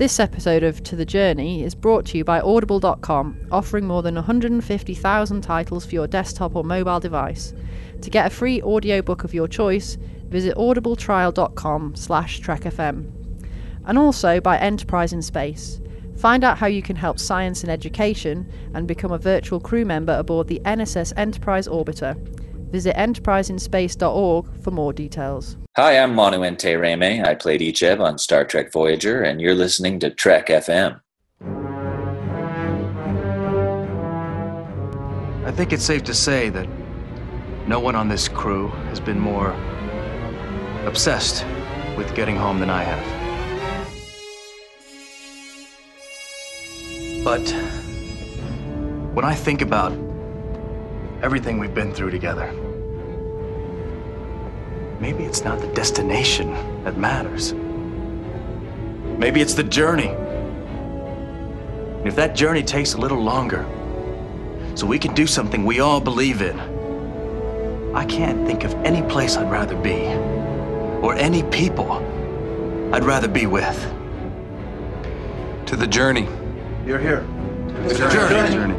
This episode of To The Journey is brought to you by Audible.com, offering more than 150,000 titles for your desktop or mobile device. To get a free audiobook of your choice, visit audibletrial.com/trekfm. And also by Enterprise in Space. Find out how you can help science and education and become a virtual crew member aboard the NSS Enterprise Orbiter. Visit enterpriseinspace.org for more details. Hi, I'm Manuente Reme. I played Icheb on Star Trek Voyager, and you're listening to Trek FM. I think it's safe to say that no one on this crew has been more obsessed with getting home than I have. But when I think about everything we've been through together, maybe it's not the destination that matters. Maybe it's the journey. And if that journey takes a little longer, so we can do something we all believe in, I can't think of any place I'd rather be, or any people I'd rather be with. To the journey. You're here. To the journey.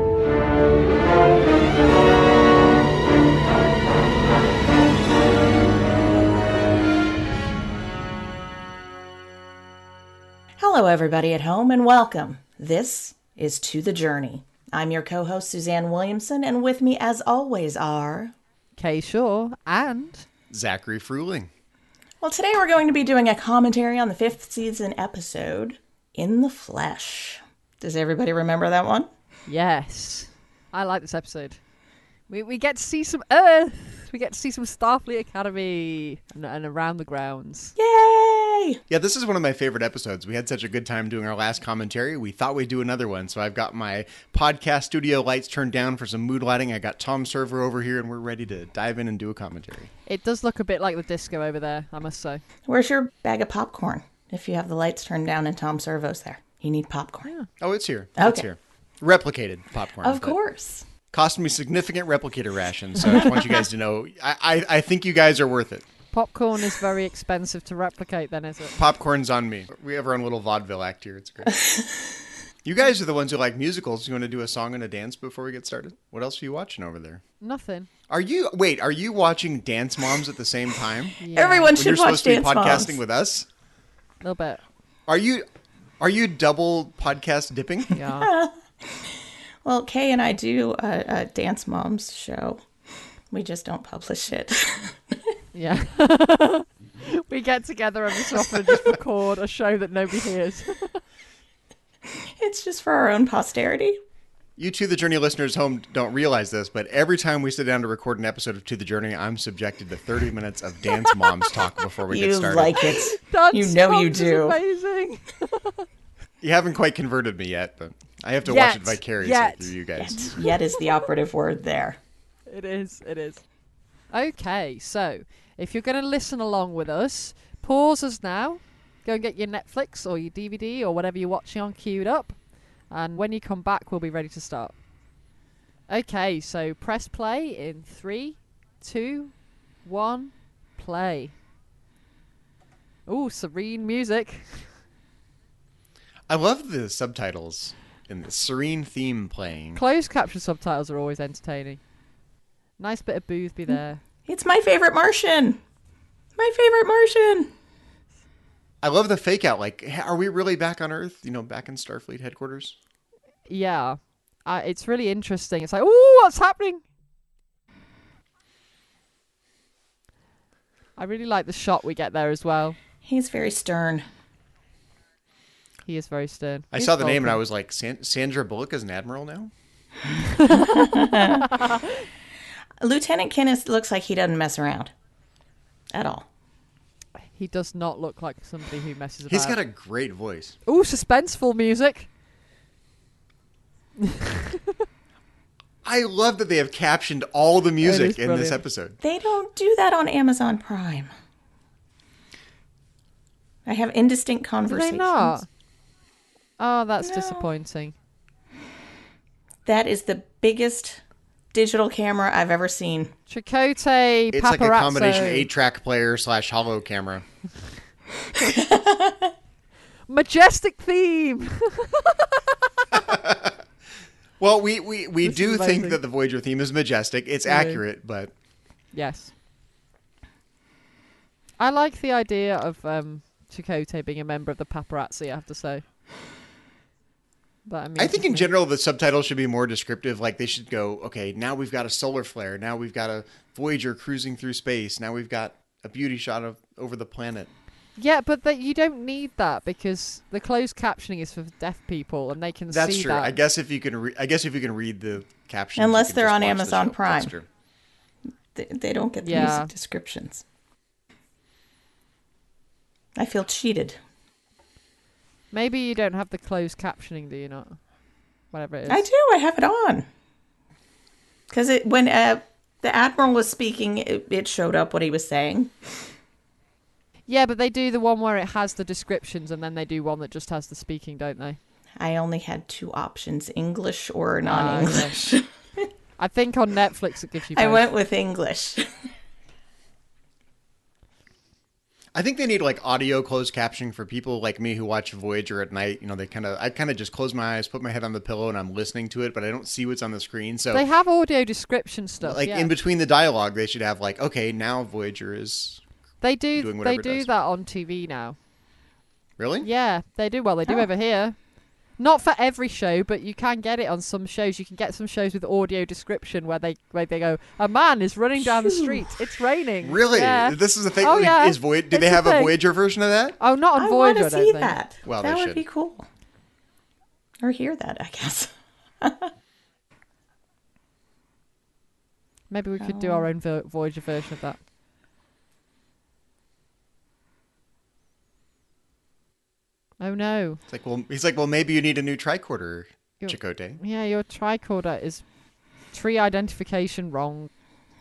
Hello, everybody at home, and welcome. This is To The Journey. I'm your co-host, Suzanne Williamson, and with me, as always, are... Kay Shaw and... Zachary Fruling. Well, today we're going to be doing a commentary on the 5th season episode, In the Flesh. Does everybody remember that one? Yes. I like this episode. We get to see some Earth. We get to see some Starfleet Academy and around the grounds. Yay! Yeah, this is one of my favorite episodes. We had such a good time doing our last commentary. We thought we'd do another one. So I've got my podcast studio lights turned down for some mood lighting. I got Tom Server over here, and we're ready to dive in and do a commentary. It does look a bit like the disco over there, I must say. Where's your bag of popcorn? If you have the lights turned down and Tom Servo's there. You need popcorn. Yeah. Oh, it's here. Okay. It's here. Replicated popcorn. Of course. Cost me significant replicator rations, so I just want you guys to know, I think you guys are worth it. Popcorn is very expensive to replicate then, is it? Popcorn's on me. We have our own little vaudeville act here. It's great. You guys are the ones who like musicals. You want to do a song and a dance before we get started? What else are you watching over there? Nothing. Are you watching Dance Moms at the same time? Yeah. Everyone When should you're watch supposed to be Dance podcasting Moms. with us? A little bit. Are you double podcast dipping? Yeah. Well, Kay and I do a Dance Moms show. We just don't publish it. Yeah. We get together every so often and just record a show that nobody hears. It's just for our own posterity. You To The Journey listeners home don't realize this, but every time we sit down to record an episode of To The Journey, I'm subjected to 30 minutes of Dance Moms talk before we get You started. like it. Dance You know you Moms is do. amazing. You haven't quite converted me yet, but I have to Yet. watch it vicariously Yet. through you guys. Yet is the operative word there. It is. Okay, so if you're going to listen along with us, pause us now. Go and get your Netflix or your DVD or whatever you're watching on queued up. And when you come back, we'll be ready to start. Okay, so press play in 3, 2, 1, play. Ooh, serene music. I love the subtitles and the serene theme playing. Closed caption subtitles are always entertaining. Nice bit of Boothby there. It's my favorite Martian. My favorite Martian. I love the fake out. Like, are we really back on Earth? Back in Starfleet headquarters? Yeah. It's really interesting. It's like, ooh, what's happening? I really like the shot we get there as well. He's very stern. He is very stern. I He's saw the name and I Vulcan. was like, Sandra Bullock is an admiral now? Lieutenant Kenneth looks like he doesn't mess around. At all. He does not look like somebody who messes about. He's got a great voice. Ooh, suspenseful music. I love that they have captioned all the music in this brilliant. episode. They don't do that on Amazon Prime. I have indistinct Do conversations. they not? Oh, that's No. disappointing. That is the biggest digital camera I've ever seen. Chakotay, It's Paparazzo. like a combination 8-track player / holo camera. Majestic theme. Well, we This do is think amazing. that the Voyager theme is majestic. It's Yeah. accurate, but Yes. I like the idea of Chakotay being a member of the paparazzi, I have to say. But I mean, I think just in me. general the subtitles should be more descriptive. Like they should go, okay, now we've got a solar flare. Now we've got a Voyager cruising through space. Now we've got a beauty shot of over the planet. Yeah, but you don't need that because the closed captioning is for deaf people and they can That's see true. that. I guess if you can, read the captions, Unless you can they're just on watch the Amazon show. Prime. That's true. They don't get the Yeah. music descriptions. I feel cheated. Maybe you don't have the closed captioning, do you not? Whatever it is. I do. I have it on. Because when the Admiral was speaking, it showed up what he was saying. Yeah, but they do the one where it has the descriptions and then they do one that just has the speaking, don't they? I only had two options, English or okay. non-English. I think on Netflix it gives you both. I went with English. I think they need like audio closed captioning for people like me who watch Voyager at night. You know, I kind of just close my eyes, put my head on the pillow, and I'm listening to it, but I don't see what's on the screen. So, They have audio description stuff. like yeah. in between the dialogue, they should have like, okay, now Voyager is They do. doing They whatever it do does. that on TV now. really. Yeah, they do. Well, they do Oh. over here. Not for every show, but you can get it on some shows. You can get some shows with audio description where they go, a man is running down the street. It's raining. Really? Yeah. This is the thing. Oh, yeah. Do It's they a have a thing. Voyager version of that? Oh, not on I Voyager, want I to don't see think. that. Well, that they would should. be cool. Or hear that, I guess. Maybe we could do our own Voyager version of that. Oh no. It's like, well, he's like, well, maybe you need a new tricorder, Yo- Chakotay. Yeah, your tricorder is tree identification wrong.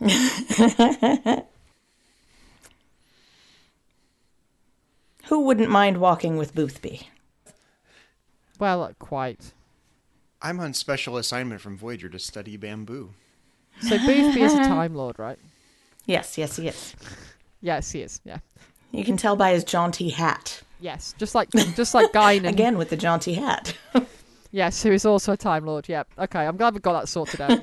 Who wouldn't mind walking with Boothby? Well, quite. I'm on special assignment from Voyager to study bamboo. So Boothby is a Time Lord, right? Yes, yes, he is. Yes, he is. Yeah. You can tell by his jaunty hat. Yes, just like Guinan. Again with the jaunty hat. Yes, who is also a Time Lord. Yep. Okay, I'm glad we got that sorted out.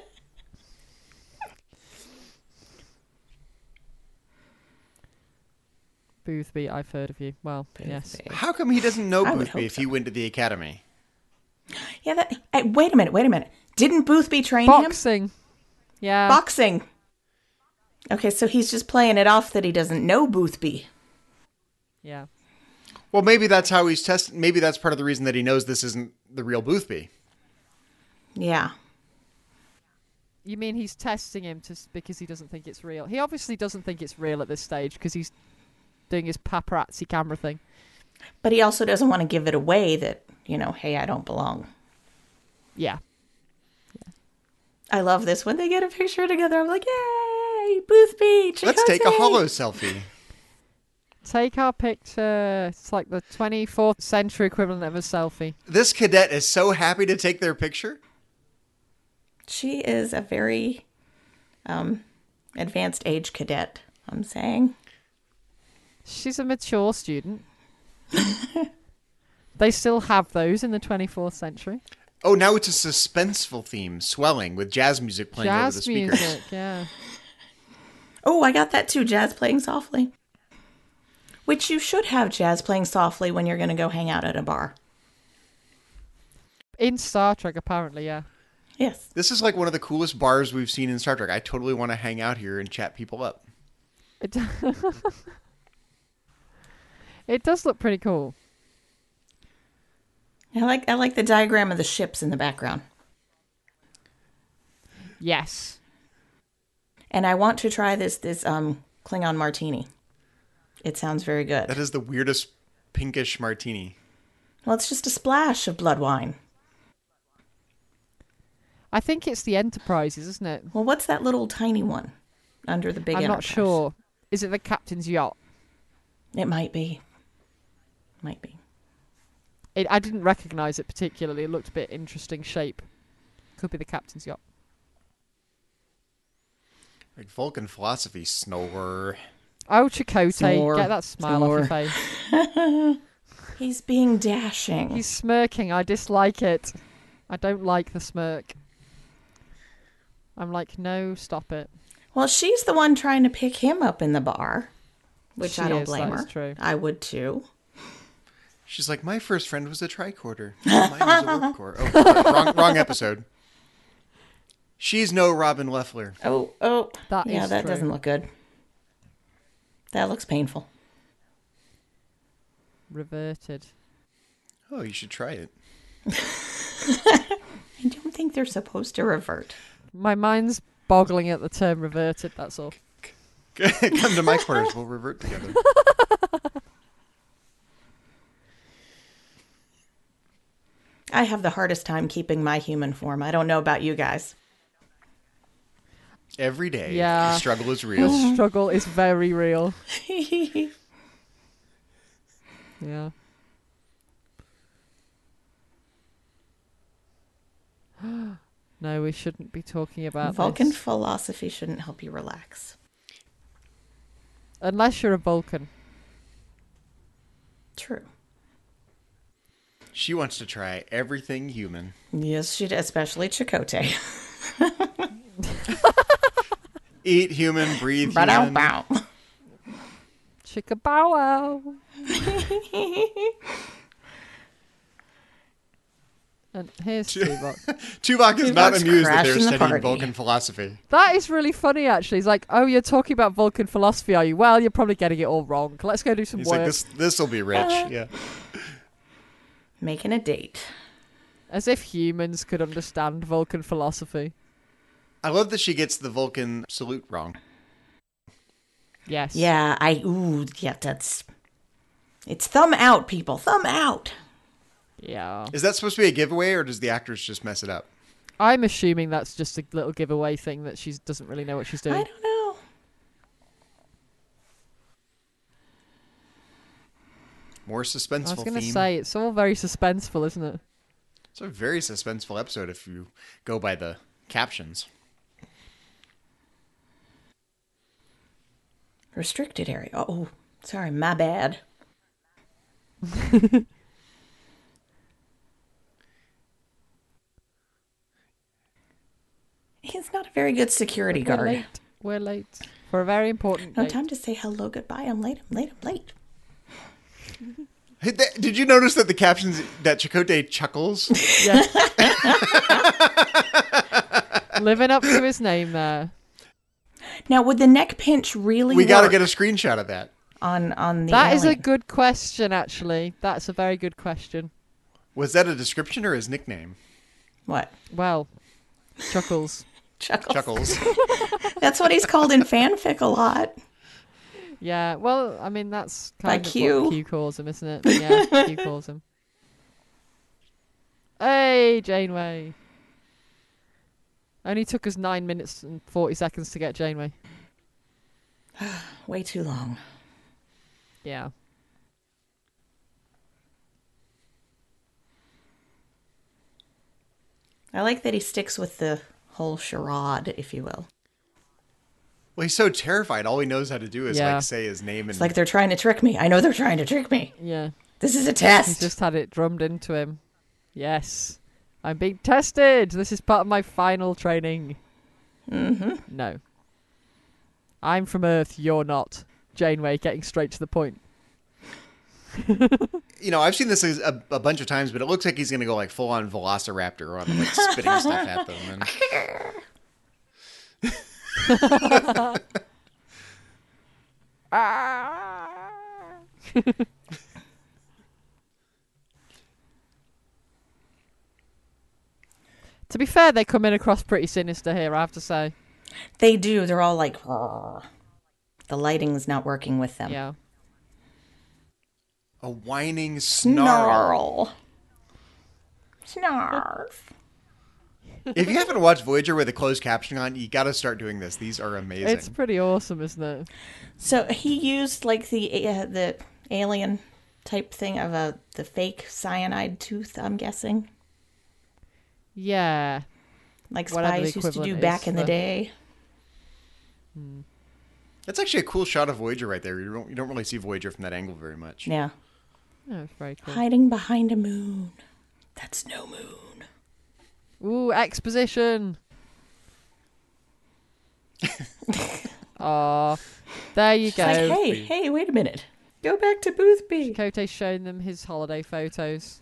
Boothby, I've heard of you. Well, yes. Boothby. How come he doesn't know I would Boothby hope if he went to the academy? Yeah, hey, wait a minute. Didn't Boothby train him? Boxing. Yeah. Boxing. Okay, so he's just playing it off that he doesn't know Boothby. Yeah. Well, maybe that's how he's testing. Maybe that's part of the reason that he knows this isn't the real Boothby. Yeah. You mean he's testing him because he doesn't think it's real? He obviously doesn't think it's real at this stage because he's doing his paparazzi camera thing. But he also doesn't want to give it away that, hey, I don't belong. Yeah. I love this. When they get a picture together, I'm like, yay, Boothby, Chakotay. Let's take a holo selfie. Take our picture. It's like the 24th century equivalent of a selfie. This cadet is so happy to take their picture. She is a very advanced age cadet, I'm saying. She's a mature student. They still have those in the 24th century. Oh, now it's a suspenseful theme, swelling, with jazz music playing over the Jazz speakers. music, yeah. Oh, I got that too, jazz playing softly. Which you should have jazz playing softly when you're going to go hang out at a bar. In Star Trek, apparently, yeah. Yes. This is like one of the coolest bars we've seen in Star Trek. I totally want to hang out here and chat people up. It, it does look pretty cool. I like the diagram of the ships in the background. Yes. And I want to try this Klingon martini. It sounds very good. That is the weirdest pinkish martini. Well, it's just a splash of blood wine. I think it's the Enterprises, isn't it? Well, what's that little tiny one under the big I'm not Enterprise? sure. Is it the captain's yacht? It might be. Might be. I didn't recognise it particularly. It looked a bit interesting shape. Could be the captain's yacht. Like Vulcan philosophy, snore. Oh, Chakotay, Snore. get that smile off your Snore. face. He's being dashing. He's smirking. I dislike it. I don't like the smirk. I'm like, no, stop it. Well, she's the one trying to pick him up in the bar, which She I don't is, blame that her. is true. I would too. She's like, my first friend was a tricorder. Mine was a warp core. Oh, wrong episode. She's no Robin Leffler. Oh. That Yeah, is that true. doesn't look good. That looks painful. Reverted. Oh, you should try it. I don't think they're supposed to revert. My mind's boggling at the term reverted, that's all. Come to my quarters. We'll revert together. I have the hardest time keeping my human form. I don't know about you guys. Every day, Yeah. the struggle is real. The struggle is very real. Yeah. No, we shouldn't be talking about Vulcan this. philosophy shouldn't help you relax. Unless you're a Vulcan. True. She wants to try everything human. Yes, she did, especially Chakotay. Eat human, breathe Bow, human. bow. Chicka bow wow. And here's Tuvok. Tuvok is not Tuvok's amused that they're crashing the studying party. Vulcan philosophy. That is really funny, actually. He's like, oh, you're talking about Vulcan philosophy, are you? Well, you're probably getting it all wrong. Let's go do some He's work. like, this will be rich. Yeah. Making a date. As if humans could understand Vulcan philosophy. I love that she gets the Vulcan salute wrong. Yes. Yeah, that's... It's thumb out, people. Thumb out. Yeah. Is that supposed to be a giveaway, or does the actress just mess it up? I'm assuming that's just a little giveaway thing that she doesn't really know what she's doing. I don't know. More suspenseful I was going to theme. say, it's all very suspenseful, isn't it? It's a very suspenseful episode if you go by the captions. Restricted area. Oh, sorry, my bad. He's not a very good security We're guard. late. We're late. For a very important No date. time to say hello, goodbye. I'm late. I'm late. Hey, did you notice that the captions that Chakotay chuckles? Yeah. Living up to his name there. Now, would the neck pinch really We got to work get a screenshot of that. on the That is a alien? good question, actually. That's a very good question. Was that a description or his nickname? What? Well, Chuckles. Chuckles. Chuckles. That's what he's called in fanfic a lot. Yeah, well, I mean, that's By kind of Q. what Q calls him, isn't it? Yeah, Q calls him. Hey, Janeway. Only took us 9 minutes and 40 seconds to get Janeway. Way too long. Yeah. I like that he sticks with the whole charade, if you will. Well, he's so terrified. All he knows how to do is Yeah. like say his name and It's like they're trying to trick me. I know they're trying to trick me. Yeah. This is a He's test. just had it drummed into him. Yes. I'm being tested. This is part of my final training. Mm-hmm. No. I'm from Earth. You're not. Janeway getting straight to the point. you know, I've seen this a bunch of times, but it looks like he's going to go like full on Velociraptor on like spitting stuff at them. And... To be fair, they come in across pretty sinister here, I have to say. They do. They're all like, "Ugh." The lighting's not working with them. Yeah. a whining snarl. Snarf. If you haven't watched Voyager with a closed captioning on, you got to start doing this. These are amazing. It's pretty awesome, isn't it? So he used like the alien type thing of the fake cyanide tooth, I'm guessing. Yeah. Like Whatever the spies used to do equivalent back is in the for- day. That's actually a cool shot of Voyager right there. You don't really see Voyager from that angle very much. Yeah. Oh, it's very cool. Hiding behind a moon. That's no moon. Ooh, exposition. Aw, there you go. Like, hey, wait a minute. Go back to Boothby. Chakotay's showing them his holiday photos.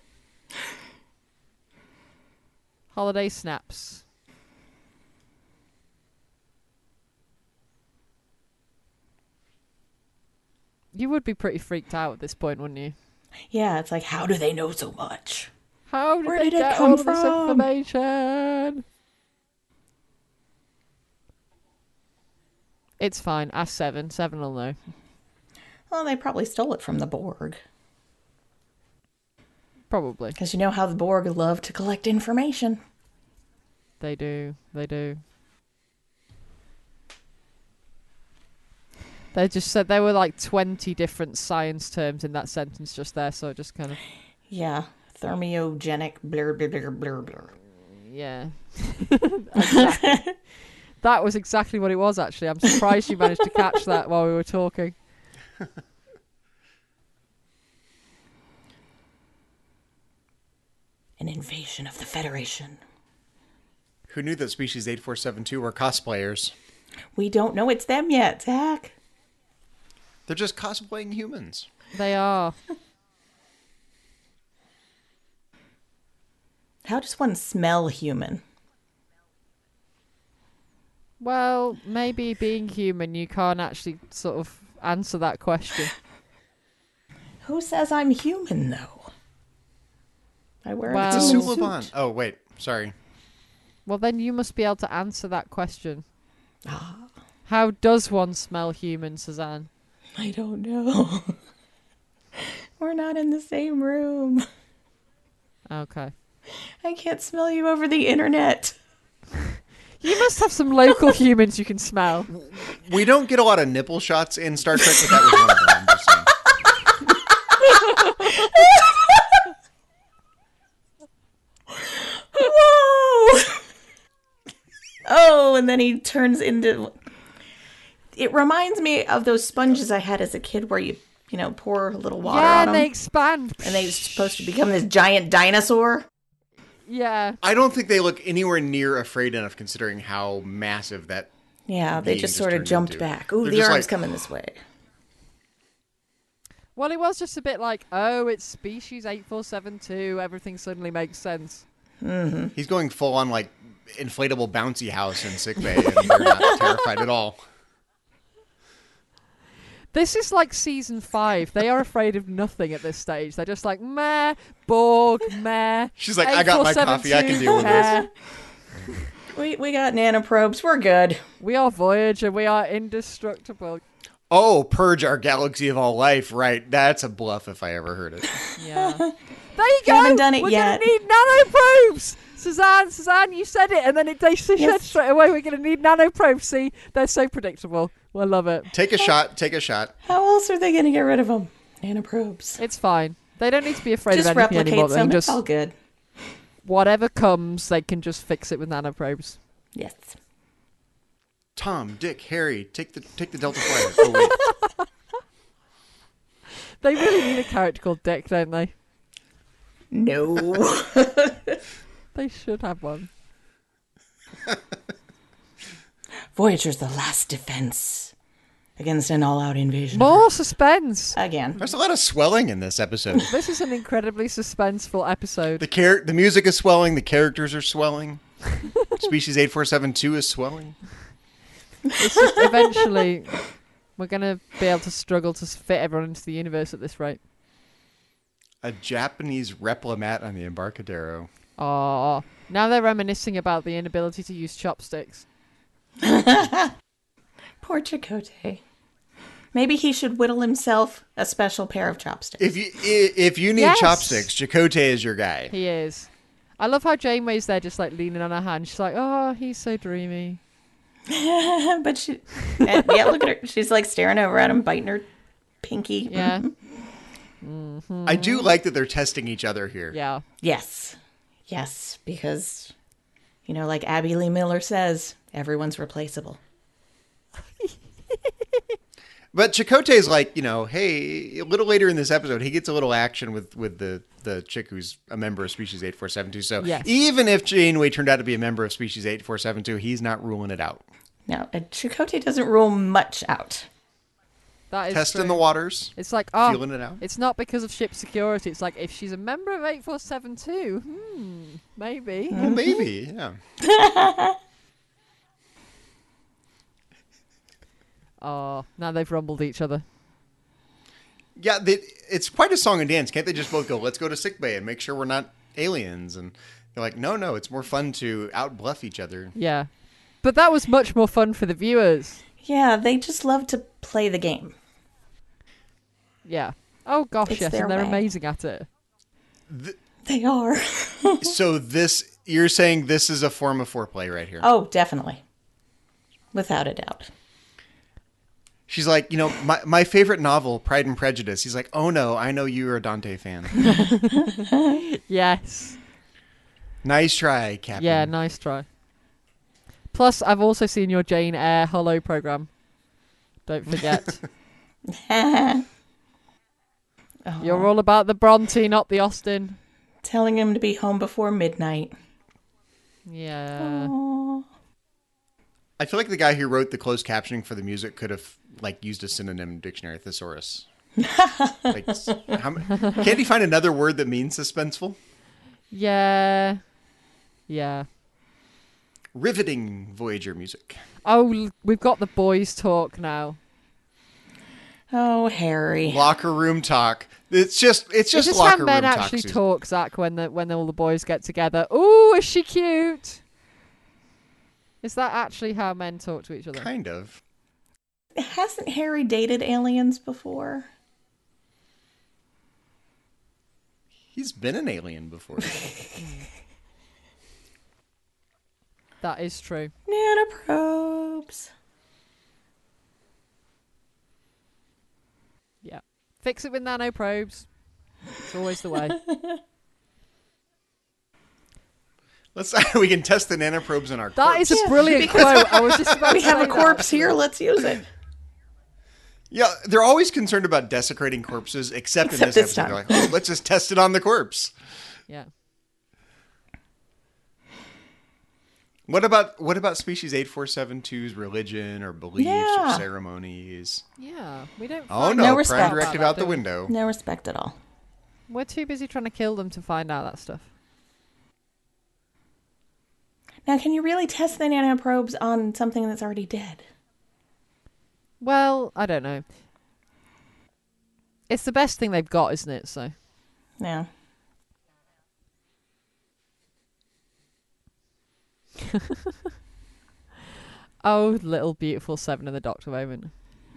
Holiday snaps. You would be pretty freaked out at this point, wouldn't you? Yeah, it's like, how do they know so much? How did Where they did it get come all of this from? information? It's fine. Ask Seven. Seven will know. Well, they probably stole it from the Borg. Probably. Because you know how the Borg love to collect information. They do. They do. They just said there were like 20 different science terms in that sentence just there, so it just kind of... Yeah. Thermogenic, blur, blur, blur, blur, blur. Yeah. Exactly. That was exactly what it was, actually. I'm surprised you managed to catch that while we were talking. An invasion of the Federation. Who knew that Species 8472 were cosplayers? We don't know it's them yet, Zach. They're just cosplaying humans. They are. How does one smell human? Well, maybe being human, you can't actually sort of answer that question. Who says I'm human, though? I wear Well- a It's a human Suliban. suit. Oh, wait. Sorry. Well, then you must be able to answer that question. Ah, How does one smell human, Suzanne? I don't know. We're not in the same room. Okay. I can't smell you over the internet. You must have some local humans you can smell. We don't get a lot of nipple shots in Star Trek, but that was one of them. I'm just saying. Whoa! Oh, and then he turns into... It reminds me of those sponges I had as a kid where you pour a little water Yeah, on and them. they expand. And they're supposed to become this giant dinosaur. Yeah. I don't think they look anywhere near afraid enough considering how massive that... Yeah, they being just just sort of turned jumped into. back. Ooh, They're the just arm's like- coming this way. Well, it was just a bit like, oh, it's species 8472. Everything suddenly makes sense. He's going full on, like, inflatable bouncy house in sickbay, and they're not terrified at all. This is like season 5. They are afraid of nothing at this stage. They're just like, meh, Borg, meh. She's like, I got my coffee, I can deal with this. We got nanoprobes. We're good. We are Voyager. We are indestructible. Oh, purge our galaxy of all life, right? That's a bluff if I ever heard it. Yeah. There you go. Haven't done it We're yet. going to need nanoprobes. Suzanne, you said it, and then they said Yes. straight away, we're going to need nanoprobes. See, they're so predictable. I love it. Take a shot, take a shot. How else are they going to get rid of them? Nanoprobes. It's fine. They don't need to be afraid Just of anything anymore. replicate They can some. It's just all good. whatever comes, they can just fix it with nanoprobes. Yes. Tom, Dick, Harry, take the Delta Flyer. Oh, wait. They really need a character called Dick, don't they? No. They should have one. Voyager's the last defense against an all-out invasion. More suspense. Again. There's a lot of swelling in this episode. This is an incredibly suspenseful episode. The music is swelling, the characters are swelling. Species 8472 is swelling. It's just eventually we're going to be able to struggle to fit everyone into the universe at this rate. A Japanese replimat on the Embarcadero. Oh, now they're reminiscing about the inability to use chopsticks. Poor Chakotay. Maybe he should whittle himself a special pair of chopsticks. If you need Yes. chopsticks, Chakotay is your guy. He is. I love how Janeway's there just like leaning on her hand. She's like, oh, he's so dreamy. But she... yeah, look at her. She's like staring over at him, biting her pinky. Yeah. I do like that they're testing each other here. Yeah. Yes. Yes, because, like Abby Lee Miller says, everyone's replaceable. But Chakotay's like, hey, a little later in this episode, he gets a little action with the chick who's a member of Species 8472. So Yes. even if Janeway turned out to be a member of Species 8472, he's not ruling it out. No, Chakotay doesn't rule much out. That is Testing true. the waters, It's like, feeling it out. it's not because of ship security. It's like, if she's a member of 8472, maybe. Well, maybe, yeah. Oh, now they've rumbled each other. Yeah, it's quite a song and dance. Can't they just both go, let's go to sickbay and make sure we're not aliens? And they're like, no, it's more fun to out-bluff each other. Yeah. But that was much more fun for the viewers. Yeah, they just love to play the game. Yeah. Oh, gosh, It's yes, their and they're way. amazing at it. They are. So you're saying this is a form of foreplay right here. Oh, definitely. Without a doubt. She's like, my favorite novel, Pride and Prejudice. He's like, oh no, I know you're a Dante fan. Yes. Nice try, Captain. Yeah, nice try. Plus, I've also seen your Jane Eyre Hello program. Don't forget. You're all about the Bronte, not the Austen. Telling him to be home before midnight. Yeah. Aw. I feel like the guy who wrote the closed captioning for the music could have used a synonym dictionary, thesaurus. Can't he find another word that means suspenseful? Yeah. Yeah. Riveting Voyager music. Oh, we've got the boys talk now. Oh, Harry. Locker room talk. It's just Is this how locker men room talk. actually Susan. talk, Zach, when all the boys get together? Ooh, is she cute? Is that actually how men talk to each other? Kind of. Hasn't Harry dated aliens before? He's been an alien before. That is true. Nanoprobes. Yeah. Fix it with nanoprobes. It's always the way. We can test the nanoprobes in our That is corpse. a brilliant quote. I was just about We to have say a corpse that. here. Let's use it. Yeah, they're always concerned about desecrating corpses, except in Except this this episode. time. They're like, let's just test it on the corpse. Yeah. What about Species 8472's religion or beliefs or Yeah. ceremonies? Yeah. We don't. Oh find no, No Prime respect. directive about out that, the do we? window. No respect at all. We're too busy trying to kill them to find out that stuff. Now, can you really test the nanoprobes on something that's already dead? Well, I don't know. It's the best thing they've got, isn't it? So. No. Oh, little beautiful Seven and the Doctor moment.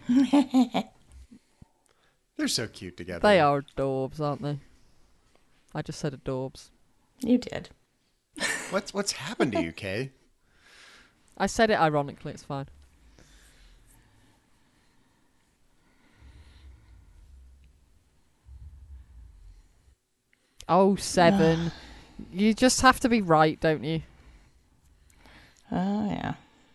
They're so cute together. They are adorbs, aren't they? I just said adorbs. You did. What's happened to you, Kay? I said it ironically. It's fine. Oh, Seven. You just have to be right, don't you? Oh, yeah.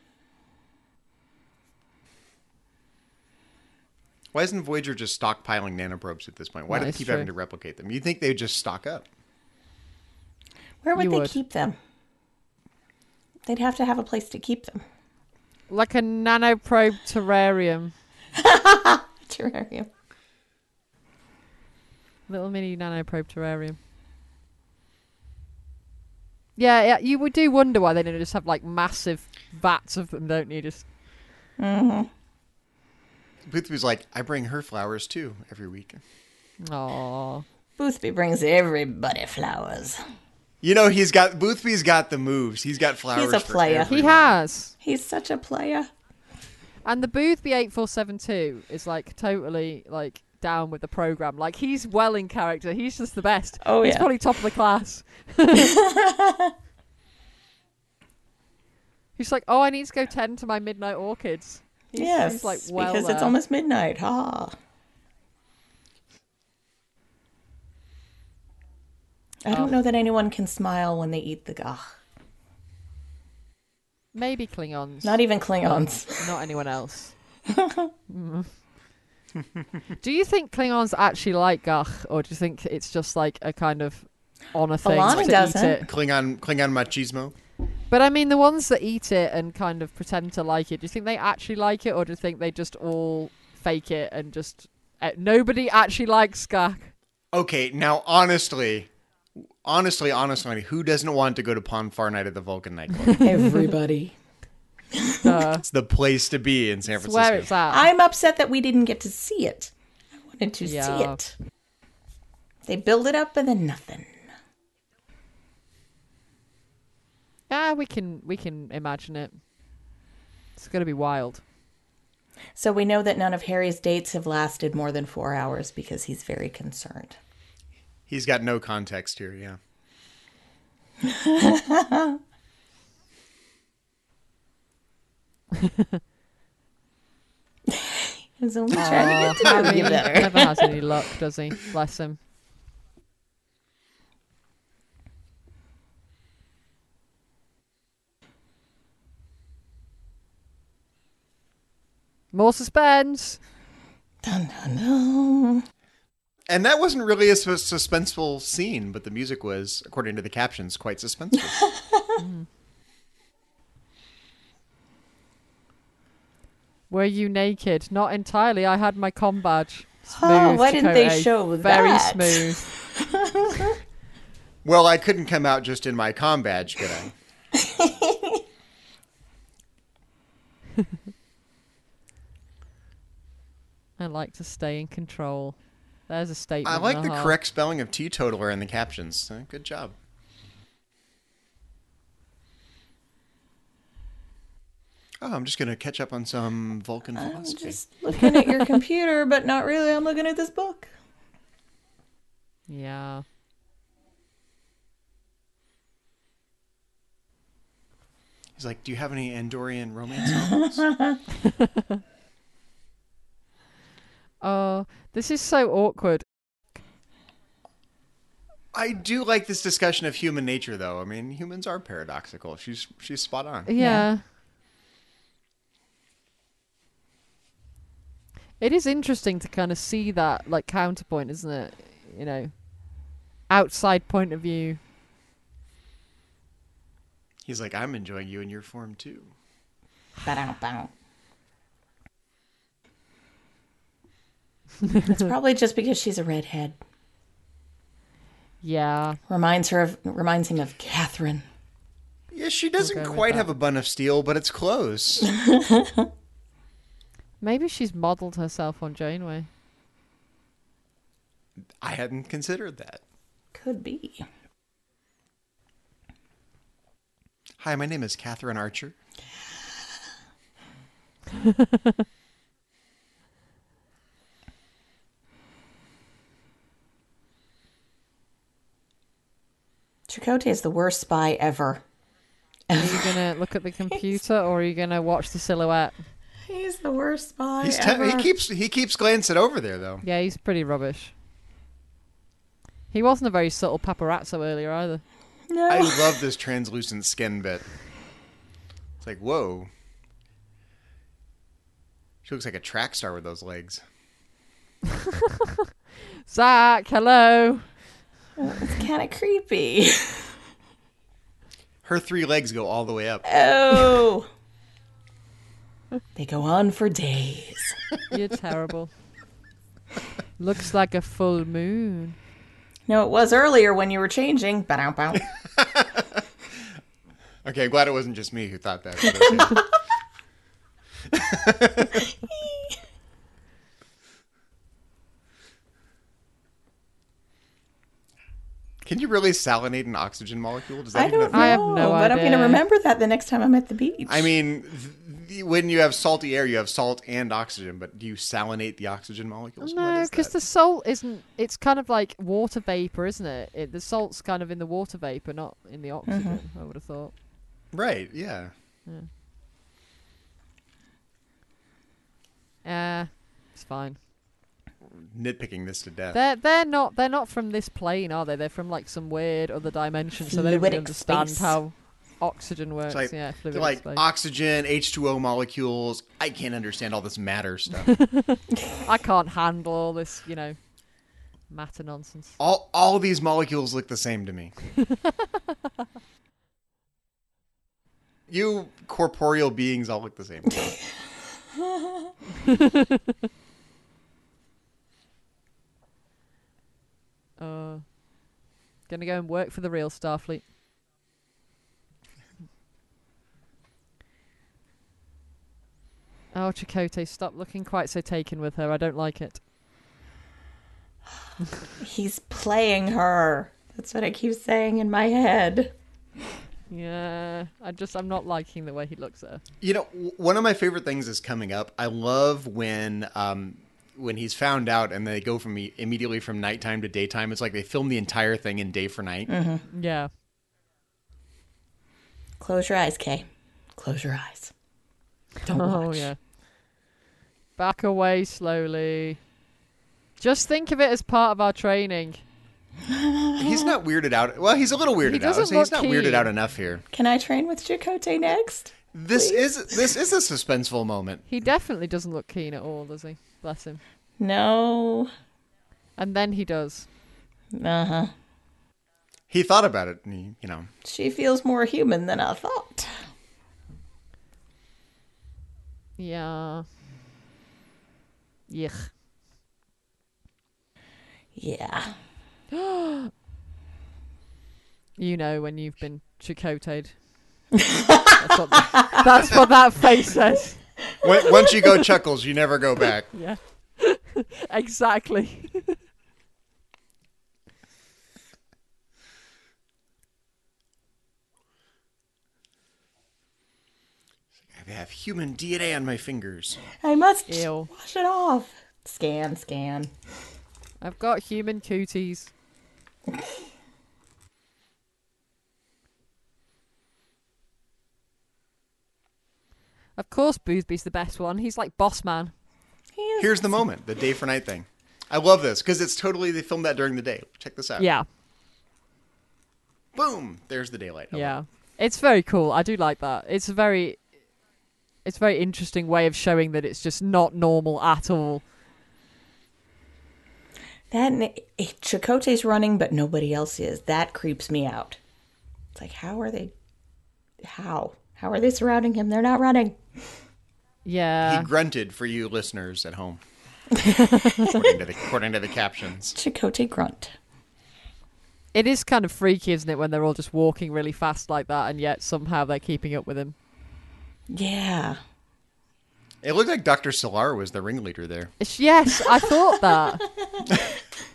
Why isn't Voyager just stockpiling nanoprobes at this point? Why That do is they keep having true. to replicate them? You'd think they'd just stock up. Where would You they would. keep them? They'd have to have a place to keep them. Like a nanoprobe terrarium. Terrarium. Little mini nanoprobe terrarium. Yeah, you would do wonder why they don't just have like massive vats of them, don't you? Just Mm-hmm. Boothby's like, I bring her flowers too every week. aww. Boothby brings everybody flowers. Boothby's got the moves. He's got flowers. a for player. everyone. He has. He's such a player. And the Boothby 8472 is like totally like down with the program. Like he's well in character. He's just the best. Oh, He's yeah. probably top of the class. He's like, oh, I need to go tend to my midnight orchids. He's like, well, because it's almost midnight. Ha. I don't know that anyone can smile when they eat the gah. maybe Klingons. Not even Klingons. Not anyone else. Do you think Klingons actually like gach, or do you think it's just like a kind of honor thing Alana to doesn't. eat it? Klingon machismo. But I mean, the ones that eat it and kind of pretend to like it, do you think they actually like it, or do you think they just all fake it and just nobody actually likes gach? Okay, now honestly, who doesn't want to go to Pon Far Night at the Vulcan nightclub? Everybody. It's the place to be in San It's Francisco. where it's at. I'm upset that we didn't get to see it. I wanted to see Yeah. it. They build it up and then nothing. Yeah, we can imagine it. It's gonna be wild. So we know that none of Harry's dates have lasted more than 4 hours because he's very concerned. He's got no context here, yeah. He's only trying to get to know you better. Never has any luck, does he? Bless him. More suspense. Dun, dun, dun. And that wasn't really a suspenseful scene, but the music was, according to the captions, quite suspenseful. Were you naked? Not entirely. I had my comm badge. Oh, Smooth, why didn't they Chakotay. show Very that? smooth. Well, I couldn't come out just in my comm badge, could I? I like to stay in control. There's a statement. I like and a the half. correct spelling of teetotaler in the captions. Good job. Oh, I'm just going to catch up on some Vulcan I'm philosophy. just looking at your computer, but not really. I'm looking at this book. Yeah. He's like, do you have any Andorian romance novels? Oh, this is so awkward. I do like this discussion of human nature, though. I mean, humans are paradoxical. She's spot on. Yeah. It is interesting to kind of see that, like, counterpoint, isn't it? You know, outside point of view. He's like, I'm enjoying you in your form, too. Ba-dow, bow. It's probably just because she's a redhead. Yeah. Reminds him of Catherine. Yeah, she doesn't go with quite that. have a bun of steel, but it's close. Maybe she's modelled herself on Janeway. I hadn't considered that. Could be. Hi, my name is Catherine Archer. Chakotay is the worst spy ever. Are you going to look at the computer or are you going to watch the silhouette? He's the worst spy He ever. keeps glancing over there, though. Yeah, he's pretty rubbish. He wasn't a very subtle paparazzo earlier either. No. I love this translucent skin bit. It's like, whoa. She looks like a track star with those legs. Zach, hello. It's kind of creepy. Her 3 legs go all the way up. Oh. They go on for days. You're terrible. Looks like a full moon. No, it was earlier when you were changing. Ba-dow, bow. Okay, glad it wasn't just me who thought that. But okay. Can you really salinate an oxygen molecule? Does that I even don't know. I have no but I'm going to idea. remember that the next time I'm at the beach. I mean, when you have salty air, you have salt and oxygen, but do you salinate the oxygen molecules? What No, is because that? the salt isn't. It's kind of like water vapor, isn't it? The salt's kind of in the water vapor, not in the oxygen. I would have thought. Right, yeah. It's fine. Nitpicking this to death. They're not from this plane, are they? They're from like some weird other dimension, so they don't really Fluidic understand space. how oxygen works. It's like, Yeah, fluid like explains. oxygen, H2O molecules. I can't understand all this matter stuff. I can't handle all this, matter nonsense. all these molecules look the same to me. You corporeal beings all look the same to me. Gonna go and work for the real Starfleet. Oh, Chakotay, stop looking quite so taken with her. I don't like it. He's playing her. That's what I keep saying in my head. Yeah, I'm not liking the way he looks at her. One of my favorite things is coming up. I love when he's found out and they go from immediately from nighttime to daytime. It's like they film the entire thing in day for night. Mm-hmm. Yeah. Close your eyes, Kay. Close your eyes. Don't watch. Yeah. Back away slowly. Just think of it as part of our training. He's not weirded out. Well, he's a little weirded out. doesn't So he's look not weirded keen. out enough here. Can I train with Chakotay next? This is a suspenseful moment. He definitely doesn't look keen at all, does he? Bless him. No. And then he does. Uh-huh. He thought about it, and he. She feels more human than I thought. Yeah. Yuck. Yeah. When you've been Chakotay'd. That's what that face says. Once you go Chuckles, you never go back. Yeah. Exactly. I have human DNA on my fingers. I must Ew. wash it off. Scan. I've got human cooties. Of course, Boothby's the best one. He's like boss man. He is. Here's the moment, the day for night thing. I love this because it's totally, they filmed that during the day. Check this out. Yeah. Boom. There's the daylight. Hello. Yeah. It's very cool. I do like that. It's a very interesting way of showing that it's just not normal at all. Chakotay's running, but nobody else is. That creeps me out. It's like, how are they surrounding him? They're not running. Yeah. He grunted for you listeners at home. according to the captions. Chakotay grunt. It is kind of freaky, isn't it, when they're all just walking really fast like that, and yet somehow they're keeping up with him. Yeah. It looked like Dr. Solar was the ringleader there. Yes, I thought that.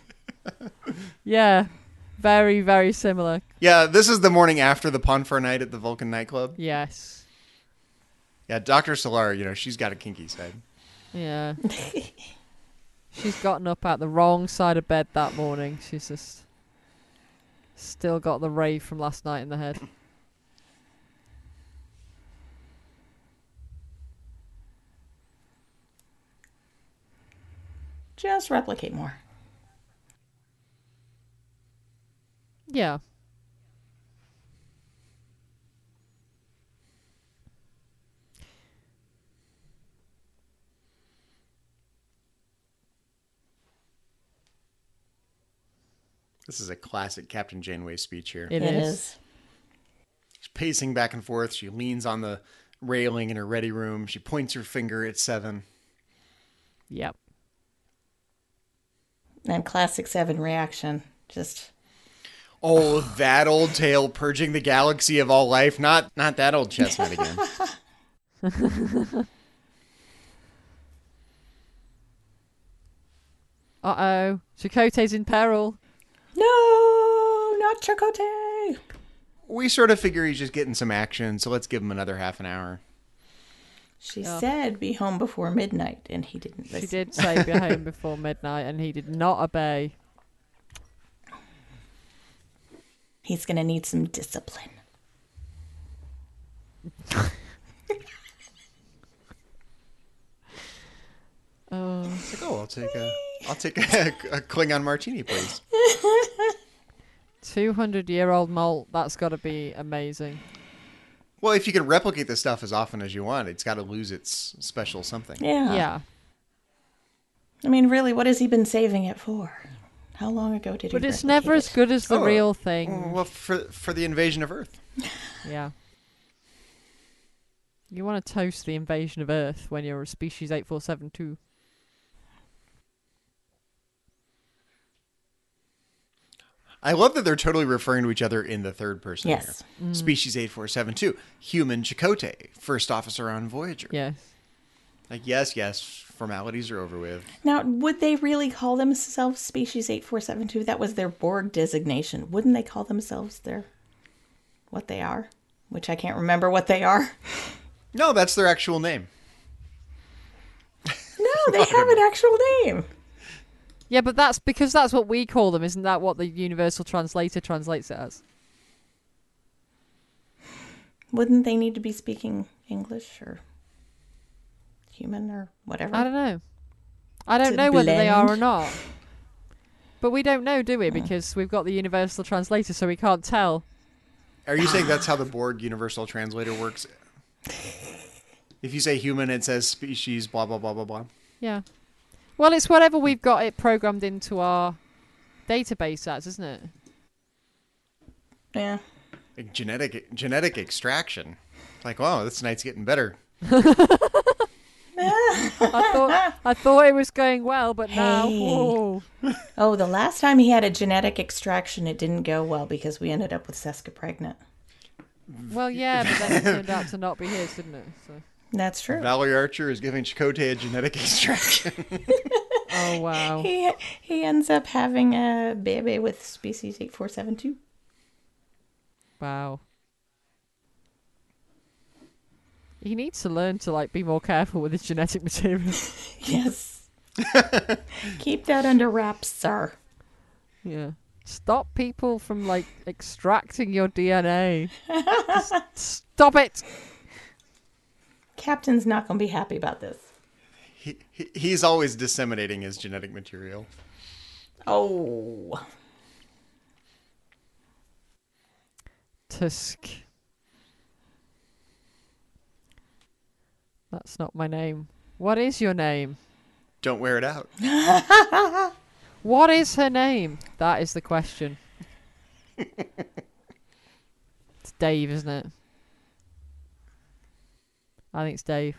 Yeah. Very, very similar. Yeah, this is the morning after the Ponfar night at the Vulcan nightclub. Yes. Yeah, Dr. Solar, she's got a kinky side. Yeah. She's gotten up at the wrong side of bed that morning. She's just still got the rave from last night in the head. Just replicate more. Yeah. This is a classic Captain Janeway speech here. It is. She's pacing back and forth. She leans on the railing in her ready room. She points her finger at Seven. Yep. And classic 7 reaction. Just... Oh, that old tale, purging the galaxy of all life. Not that old chestnut again. Uh-oh. Chakotay's in peril. No, not Chakotay. We sort of figure he's just getting some action, so let's give him another half an hour. She said be home before midnight, and he didn't listen. She did say be home before midnight, and he did not obey. He's going to need some discipline. It's like, I'll take a Klingon martini, please. 200-year-old malt. That's got to be amazing. Well, if you can replicate this stuff as often as you want, it's got to lose its special something. Yeah. Yeah. I mean, really, what has he been saving it for? How long ago did he But it's replicate never as it? good as the Oh, real thing. Well, for the invasion of Earth. Yeah. You want to toast the invasion of Earth when you're a species 8472. I love that they're totally referring to each other in the third person. Yes. Here. Species 8472. Human Chakotay, first officer on Voyager. Yes. Like, yes, formalities are over with. Now, would they really call themselves Species 8472? That was their Borg designation. Wouldn't they call themselves what they are? Which I can't remember what they are. No, that's their actual name. No, they have an actual name. Yeah, but that's because that's what we call them. Isn't that what the universal translator translates it as? Wouldn't they need to be speaking English or human or whatever? I don't know. I don't To know whether they are or blend. not. But we don't know, do we? Because we've got the universal translator, so we can't tell. Are you saying that's how the Borg universal translator works? If you say human, it says species, blah, blah, blah, blah, blah. Yeah. Well, it's whatever we've got it programmed into our database as, isn't it? Yeah. Like genetic extraction. Like, wow, this night's getting better. I thought it was going well, but now... Hey. Whoa. Oh, the last time he had a genetic extraction, it didn't go well because we ended up with Seska pregnant. Well, yeah, but then it turned out to not be his, didn't it? So. That's true. Valerie Archer is giving Chakotay a genetic extraction. Oh, wow. He ends up having a baby with species 8472. Wow. He needs to learn to like be more careful with his genetic material. Yes. Keep that under wraps, sir. Yeah. Stop people from like extracting your DNA. Just stop it. Captain's not going to be happy about this. He's always disseminating his genetic material. Oh. Tusk. That's not my name. What is your name? Don't wear it out. What is her name? That is the question. It's Dave, isn't it? I think it's Dave.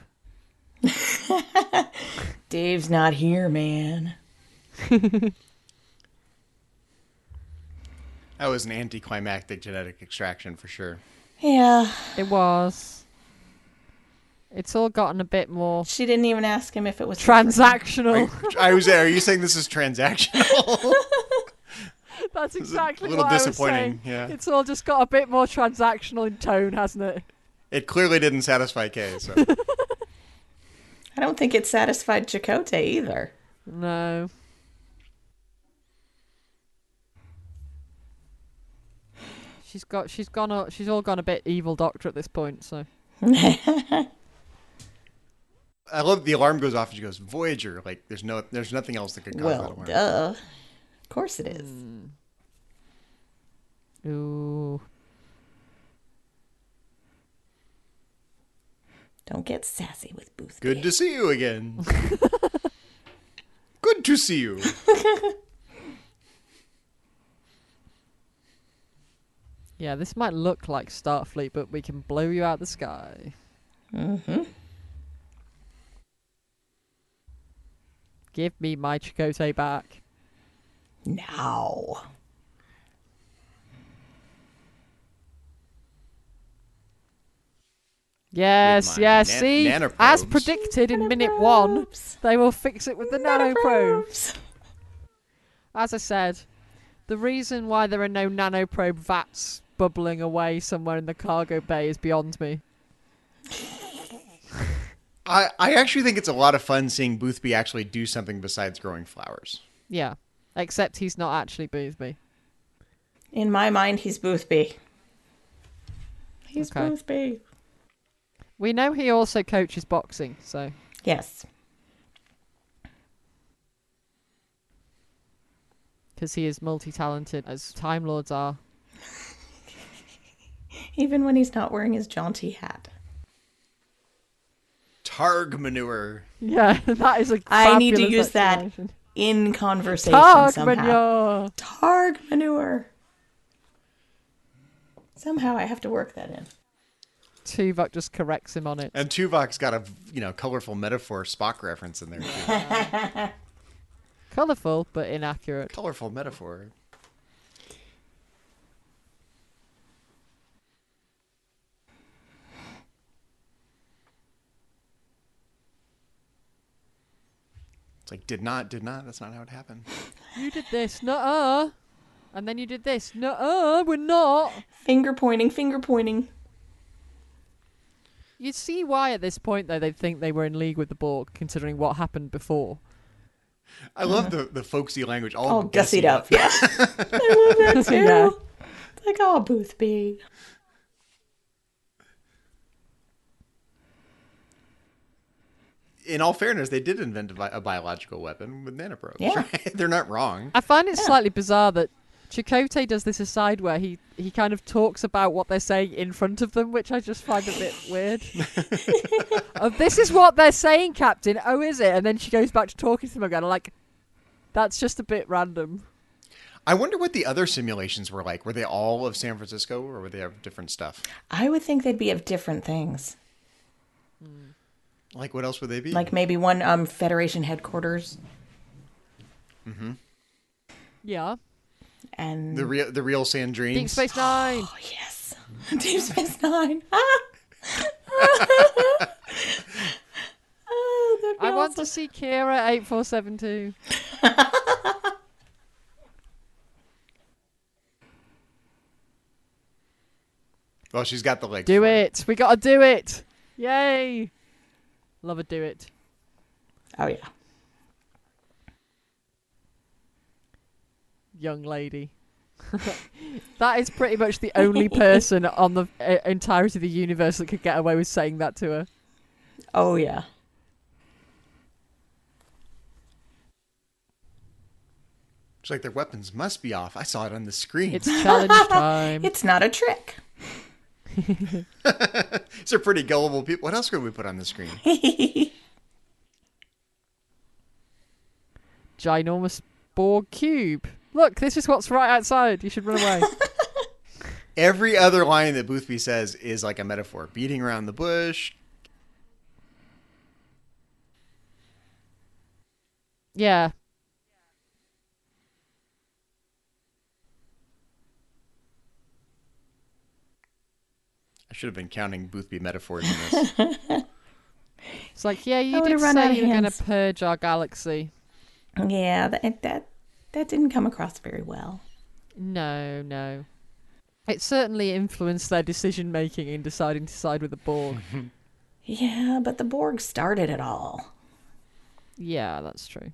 Dave's not here, man. That was an anticlimactic genetic extraction for sure. Yeah. It was. It's all gotten a bit more She didn't even ask him if it was transactional. I was there. Are you saying this is transactional? That's This is exactly a little what I was disappointing, saying. yeah. It's all just got a bit more transactional in tone, hasn't it? It clearly didn't satisfy Kay, so. I don't think it satisfied Chakotay either. No. She's all gone a bit evil doctor at this point, so. I love the alarm goes off and she goes, Voyager. Like, there's nothing else that could cause that Well, alarm. duh. Of course it is. Ooh. Don't get sassy with Boothby. Good to see you again. Good to see you. Yeah, this might look like Starfleet, but we can blow you out the sky. Mm-hmm. Give me my Chakotay back. Now. Yes, my yes. See, nanoprobes. as predicted in minute 1, Nanoprobes. they will fix it with the nanoprobes. Nanoprobes. As I said, the reason why there are no nanoprobe vats bubbling away somewhere in the cargo bay is beyond me. I actually think it's a lot of fun seeing Boothby actually do something besides growing flowers. Yeah, except he's not actually Boothby. In my mind, he's Boothby. He's Okay. Boothby. We know he also coaches boxing, so Yes. because he is multi-talented as Time Lords are. Even when he's not wearing his jaunty hat. Targ manure. Yeah, that is a I need to fabulous use that explanation. in conversation Targ somehow. manure. Targ manure. Somehow I have to work that in. Tuvok just corrects him on it. And Tuvok's got a colorful metaphor Spock reference in there too. Colourful, but inaccurate. Colorful metaphor. It's like, did not. That's not how it happened. You did this, nuh-uh. And then you did this, nuh-uh, we're not. Finger pointing. You see why at this point, though, they think they were in league with the Borg, considering what happened before. I love the folksy language. All gussied up, yeah. I love that too. Yeah. It's like, oh, Boothby. In all fairness, they did invent a biological weapon with nanoprobes. Yeah. Right? They're not wrong. I find it slightly bizarre that Chakotay does this aside where he kind of talks about what they're saying in front of them, which I just find a bit weird. Oh, this is what they're saying, Captain. Oh, is it? And then she goes back to talking to them again. I'm like, that's just a bit random. I wonder what the other simulations were like. Were they all of San Francisco, or would they have different stuff? I would think they'd be of different things. Like, what else would they be? Like maybe one Federation headquarters. Mm-hmm. Yeah. And The real Sandrines. Deep Space Nine. oh, yes. Deep Space Nine. Oh, that'd be I want to awesome. see Kira 8472. Well, she's got the legs. Do for it. We gotta do it. Yay. Love a do it. Oh, yeah. Young lady. That is pretty much the only person on the entirety of the universe that could get away with saying that to her. Oh, yeah. It's like their weapons must be off. I saw it on the screen. It's challenge time. It's not a trick. These are pretty gullible people. What else could we put on the screen? Ginormous Borg cube. Look, this is what's right outside. You should run away. Every other line that Boothby says is like a metaphor. Beating around the bush. Yeah. I should have been counting Boothby metaphors in this. It's like, yeah, I you would've did run out say of you were going to hands. purge our galaxy. Yeah, that didn't come across very well. No. It certainly influenced their decision making in deciding to side with the Borg. Yeah, but the Borg started it all. Yeah, that's true.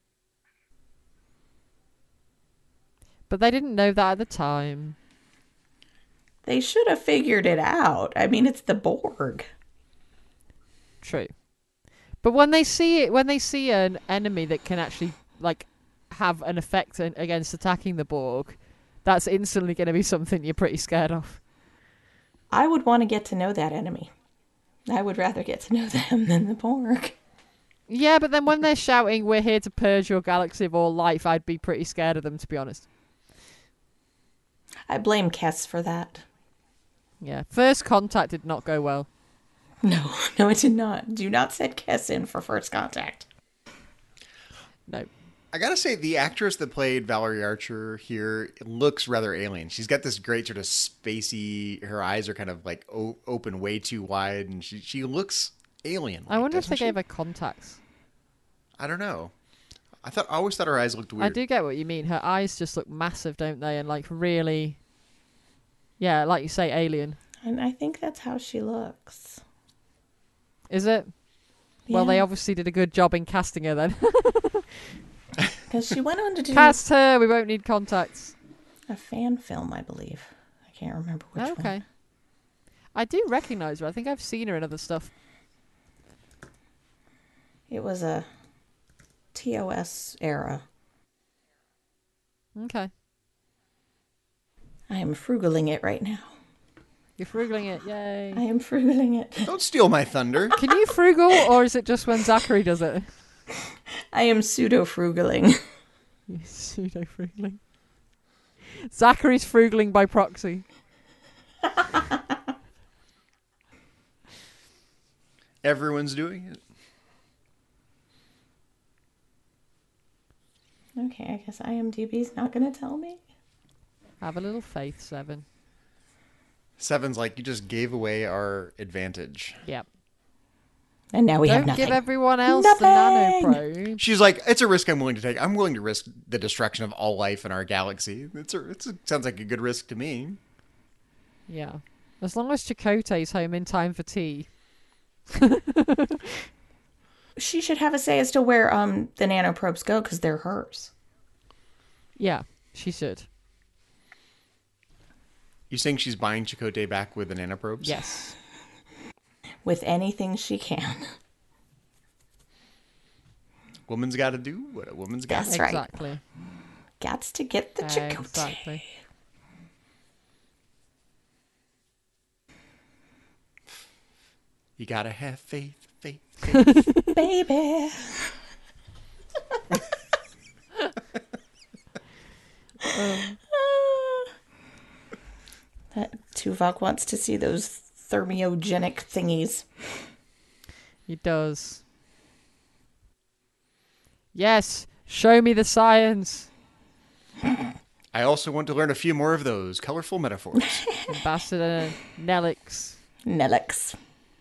But they didn't know that at the time. They should have figured it out. I mean, it's the Borg. True. But when they see an enemy that can actually like have an effect against attacking the Borg, that's instantly going to be something you're pretty scared of. I would want to get to know that enemy. I would rather get to know them than the Borg. Yeah, but then when they're shouting, "We're here to purge your galaxy of all life," I'd be pretty scared of them, to be honest. I blame Kess for that. Yeah, First Contact did not go well. No, it did not. Do not set Kess in for First Contact. No. I gotta say, the actress that played Valerie Archer here looks rather alien. She's got this great sort of spacey. Her eyes are kind of like open way too wide, and she looks alien. I wonder if they gave her contacts. I don't know. I always thought her eyes looked weird. I do get what you mean. Her eyes just look massive, don't they? And like really, yeah, like you say, alien. And I think that's how she looks. Is it? Well, they Yeah. obviously did a good job in casting her then. Because she went on to do Cast her. We won't need contacts. a fan film, I believe. I can't remember which Okay. one. I do recognise her. I think I've seen her in other stuff. It was a TOS era. Okay. I am frugaling it right now. You're frugling it. Yay. I am frugaling it. Don't steal my thunder. Can you frugal, or is it just when Zachary does it? I am pseudo-frugaling. You're pseudo-frugaling. Zachary's frugaling by proxy. Everyone's doing it. Okay, I guess IMDb's not going to tell me. Have a little faith, Seven. Seven's like, you just gave away our advantage. Yep. And now we have Don't nothing. give everyone else Nothing. the nanoprobe. She's like, it's a risk I'm willing to take. I'm willing to risk the destruction of all life in our galaxy. Sounds like a good risk to me. Yeah. As long as Chakotay's home in time for tea. She should have a say as to where the nanoprobes go, because they're hers. Yeah, she should. You saying she's buying Chakotay back with the nanoprobes? Yes. With anything she can. Woman's got to do what a woman's got to That's do. right. Exactly. Gats to get the Chakotay. Exactly. You got to have faith. Baby. That Tuvok wants to see those thermogenic thingies. He does. Yes, show me the science. I also want to learn a few more of those colorful metaphors. Ambassador Nelix. Nelix.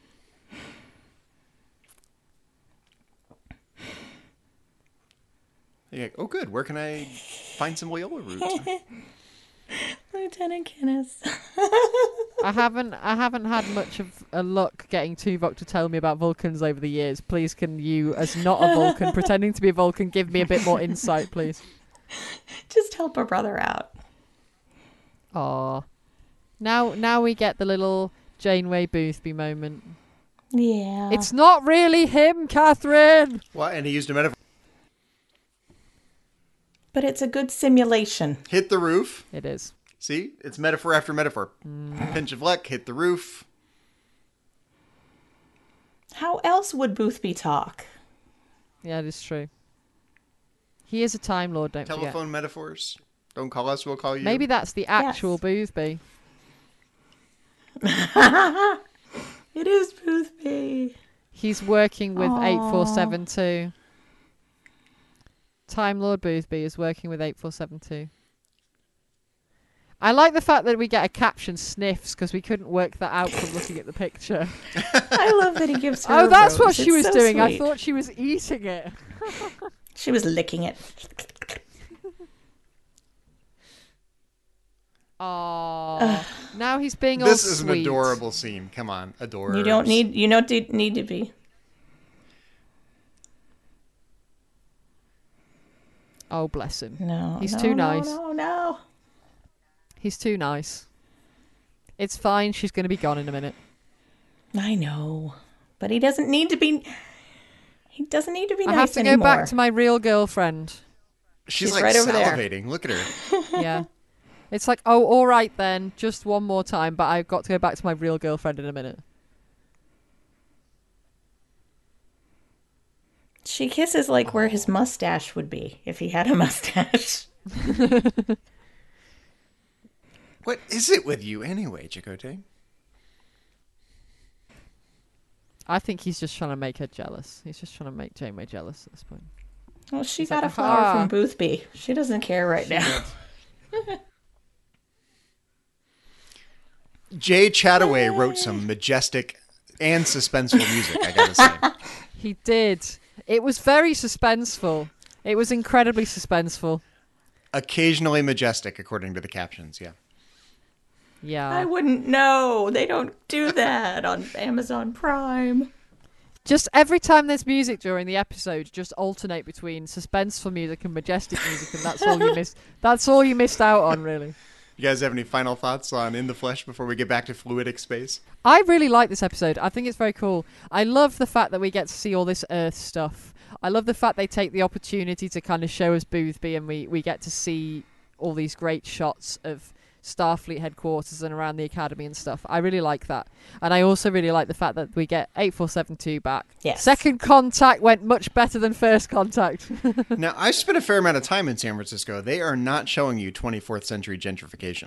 You're like, oh, good. Where can I find some Loyola root? Lieutenant Kenneth. I haven't had much of a luck getting Tuvok to tell me about Vulcans over the years. Please, can you, as not a Vulcan, pretending to be a Vulcan, give me a bit more insight, please? Just help a brother out. Aw. Now we get the little Janeway Boothby moment. Yeah. It's not really him, Catherine! What? And he used a metaphor. But it's a good simulation. Hit the roof. It is. See? It's metaphor after metaphor. Pinch of luck, hit the roof. How else would Boothby talk? Yeah, it is true. He is a Time Lord, don't Telephone forget. metaphors. Don't call us, we'll call you. Maybe that's the actual Boothby. It is Boothby. He's working with 8472. Time Lord Boothby is working with 8472. I like the fact that we get a caption sniffs because we couldn't work that out from looking at the picture. I love that he gives her Oh, a that's what rose. she It's was so doing. I sweet. thought she was eating it. She was licking it. Oh, now he's being all This is an sweet. adorable scene. Come on, adorable. You don't need to be. Oh, bless him. No. He's no, too no, nice. No. He's too nice. It's fine. She's going to be gone in a minute. I know. But he doesn't need to be. He doesn't need to be I nice have to anymore. go back to my real girlfriend. She's like right over there. salivating. Look at her. Yeah. It's like, oh, all right then. Just one more time, but I've got to go back to my real girlfriend in a minute. She kisses like where his mustache would be if he had a mustache. What is it with you anyway, Chakotay? I think he's just trying to make her jealous. He's just trying to make Janeway jealous at this point. Well, she He's got like, a flower "Aha." from Boothby. She doesn't care right now. Jay Chataway wrote some majestic and suspenseful music, I gotta say. He did. It was very suspenseful. It was incredibly suspenseful. Occasionally majestic, according to the captions, yeah. Yeah. I wouldn't know. They don't do that on Amazon Prime. Just every time there's music during the episode, just alternate between suspenseful music and majestic music, and that's all you missed. That's all you missed out on, really. You guys have any final thoughts on In the Flesh before we get back to fluidic space? I really like this episode. I think it's very cool. I love the fact that we get to see all this Earth stuff. I love the fact they take the opportunity to kind of show us Boothby, and we get to see all these great shots of Starfleet headquarters and around the Academy and stuff. I really like that. And I also really like the fact that we get 8472 back. Yes. Second Contact went much better than First Contact. Now, I spent a fair amount of time in San Francisco. They are not showing you 24th century gentrification.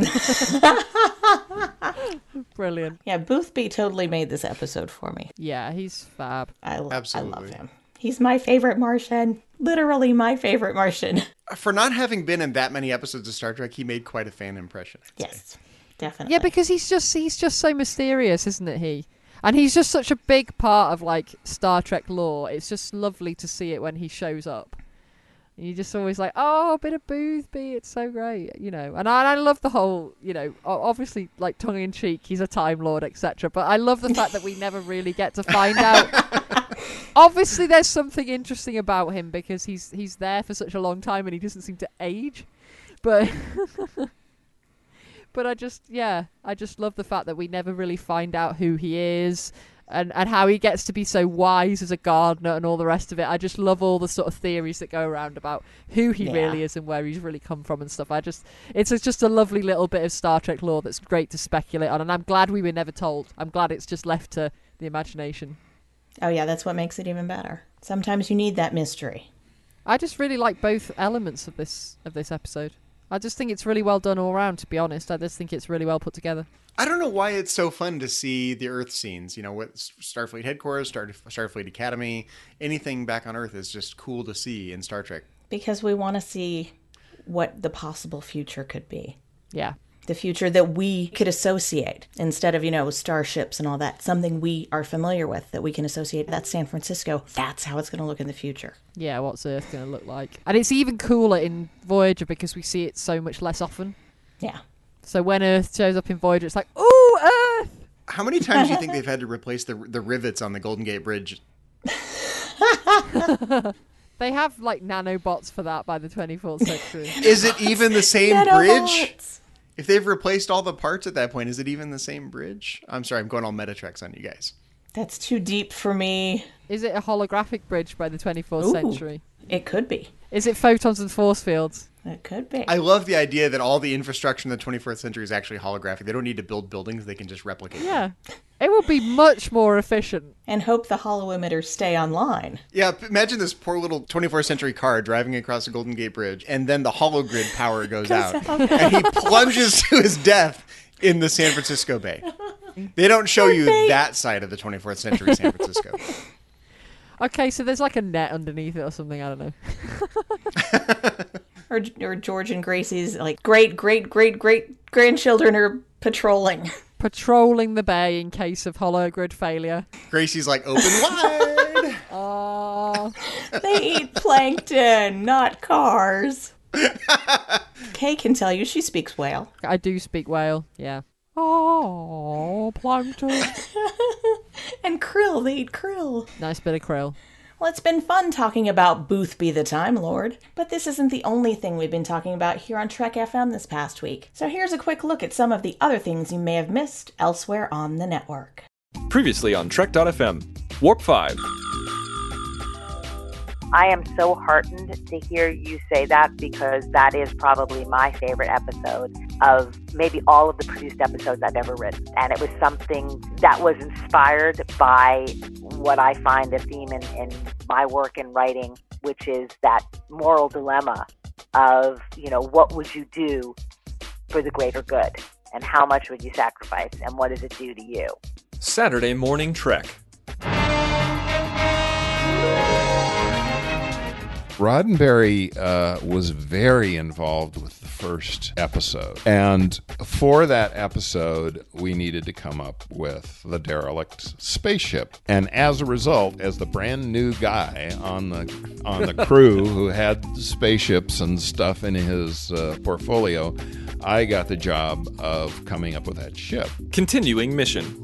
Brilliant. Yeah, Boothby totally made this episode for me. Yeah, he's fab. I love Absolutely. him. He's my favorite Martian. Literally my favorite Martian. For not having been in that many episodes of Star Trek, he made quite a fan impression. I'd say. Yes, definitely. Yeah, because he's just so mysterious, isn't it, he? And he's just such a big part of, like, Star Trek lore. It's just lovely to see it when he shows up. And you're just always like, oh, a bit of Boothby, it's so great, you know. And I love the whole, you know, obviously, like, tongue-in-cheek, he's a Time Lord, etc. But I love the fact that we never really get to find out. Obviously, there's something interesting about him because he's there for such a long time and he doesn't seem to age. But but I just love the fact that we never really find out who he is and how he gets to be so wise as a gardener and all the rest of it. I just love all the sort of theories that go around about who he really is and where he's really come from and stuff. It's just a lovely little bit of Star Trek lore that's great to speculate on, and I'm glad we were never told. I'm glad it's just left to the imagination. Oh yeah, that's what makes it even better. Sometimes you need that mystery. I just really like both elements of this episode. I just think it's really well done all around, to be honest. I just think it's really well put together. I don't know why it's so fun to see the Earth scenes. You know, with Starfleet headquarters, Starfleet Academy, anything back on Earth is just cool to see in Star Trek. Because we want to see what the possible future could be. Yeah. The future that we could associate instead of, you know, starships and all that. Something we are familiar with that we can associate. That's San Francisco. That's how it's going to look in the future. Yeah, what's Earth going to look like? And it's even cooler in Voyager because we see it so much less often. Yeah. So when Earth shows up in Voyager, it's like, ooh, Earth! How many times do you think they've had to replace the rivets on the Golden Gate Bridge? They have, like, nanobots for that by the 24th century. Is it even the same Nanobots. bridge? If they've replaced all the parts at that point, is it even the same bridge? I'm sorry, I'm going all Metatreks on you guys. That's too deep for me. Is it a holographic bridge by the 24th century? It could be. Is it photons and force fields? It could be. I love the idea that all the infrastructure in the 21st century is actually holographic. They don't need to build buildings, they can just replicate them. Yeah. It would be much more efficient. And hope the holo emitters stay online. Yeah, imagine this poor little 24th century car driving across the Golden Gate Bridge, and then the hologrid power goes out, and he plunges to his death in the San Francisco Bay. They don't show you that side of the 24th century San Francisco. Okay, so there's like a net underneath it or something, I don't know. Or George and Gracie's, like, great grandchildren are patrolling. Patrolling the bay in case of hologrid failure. Gracie's like, open wide! Oh. They eat plankton, not cars. Kay can tell you she speaks whale. I do speak whale, yeah. Oh, plankton. And krill, they eat krill. Nice bit of krill. Well, it's been fun talking about Boothby the Time Lord, but this isn't the only thing we've been talking about here on Trek FM this past week. So here's a quick look at some of the other things you may have missed elsewhere on the network. Previously on Trek.fm, Warp 5. I am so heartened to hear you say that because that is probably my favorite episode of maybe all of the produced episodes I've ever written. And it was something that was inspired by what I find a theme in my work in writing, which is that moral dilemma of, you know, what would you do for the greater good? And how much would you sacrifice? And what does it do to you? Saturday Morning Trek. Roddenberry was very involved with the first episode. And for that episode, we needed to come up with the derelict spaceship. And as a result, as the brand new guy on the crew who had spaceships and stuff in his portfolio, I got the job of coming up with that ship. Continuing mission.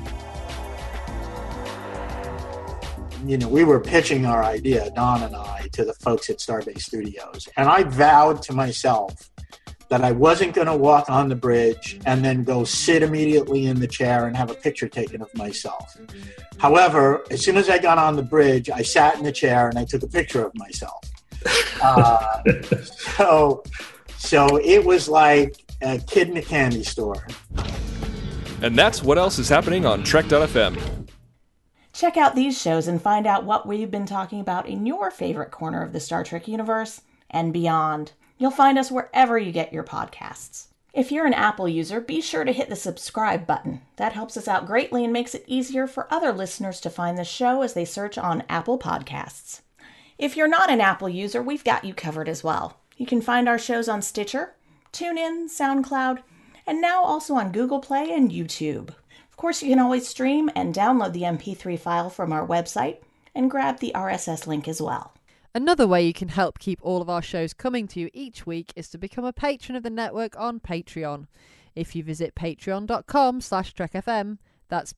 You know, we were pitching our idea, Don and I, to the folks at Starbase Studios. And I vowed to myself that I wasn't going to walk on the bridge and then go sit immediately in the chair and have a picture taken of myself. However, as soon as I got on the bridge, I sat in the chair and I took a picture of myself. So it was like a kid in a candy store. And that's what else is happening on Trek.fm. Check out these shows and find out what we've been talking about in your favorite corner of the Star Trek universe and beyond. You'll find us wherever you get your podcasts. If you're an Apple user, be sure to hit the subscribe button. That helps us out greatly and makes it easier for other listeners to find the show as they search on Apple Podcasts. If you're not an Apple user, we've got you covered as well. You can find our shows on Stitcher, TuneIn, SoundCloud, and now also on Google Play and YouTube. Of course, you can always stream and download the MP3 file from our website and grab the RSS link as well. Another way you can help keep all of our shows coming to you each week is to become a patron of the network on Patreon. If you visit patreon.com/trekfm, that's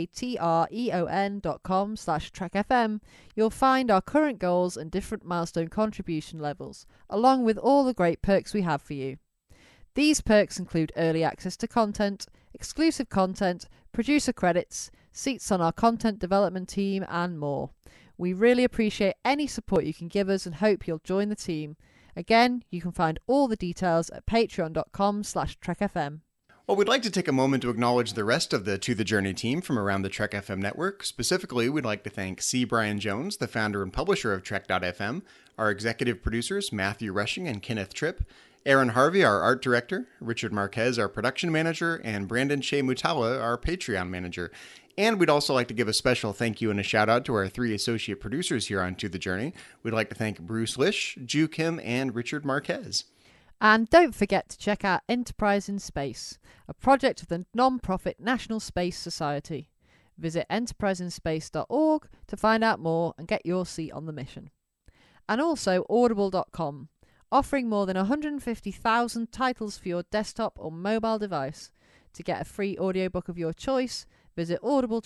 patreon.com/trekfm, you'll find our current goals and different milestone contribution levels, along with all the great perks we have for you. These perks include early access to content, exclusive content, producer credits, seats on our content development team, and more. We really appreciate any support you can give us and hope you'll join the team. Again, you can find all the details at patreon.com/trekfm. Well, we'd like to take a moment to acknowledge the rest of the To The Journey team from around the Trek FM network. Specifically, we'd like to thank C. Brian Jones, the founder and publisher of Trek.fm, our executive producers, Matthew Rushing and Kenneth Tripp, Aaron Harvey, our art director, Richard Marquez, our production manager, and Brandon Shea Mutala, our Patreon manager. And we'd also like to give a special thank you and a shout out to our 3 associate producers here on To The Journey. We'd like to thank Bruce Lish, Ju Kim, and Richard Marquez. And don't forget to check out Enterprise in Space, a project of the non-profit National Space Society. Visit enterpriseinspace.org to find out more and get your seat on the mission. And also audible.com, offering more than 150,000 titles for your desktop or mobile device. To get a free audiobook of your choice, visit